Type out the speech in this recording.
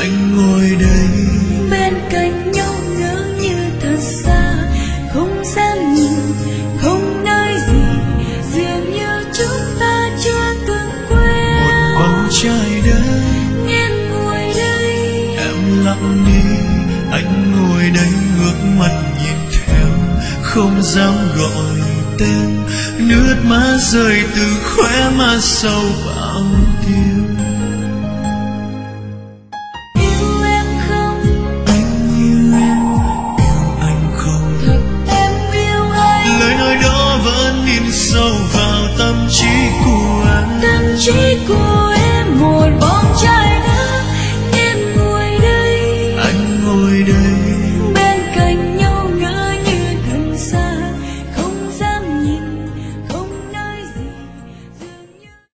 anh ngồi đây bên cạnh nhau ngỡ như thật xa, không dám nhìn, không nói gì, dường như chúng ta chưa từng quen. một vòng trái đất Em ngồi đây, em lặng đi, anh ngồi đây ngước mắt nhìn theo, không dám gọi tên, nước mắt rơi từ khóe mắt sâu bao tiêu. yêu em không, Anh yêu em, yêu anh không, thật em yêu anh, lời nói đó vẫn in sâu vào tâm trí của anh. tâm trí của em một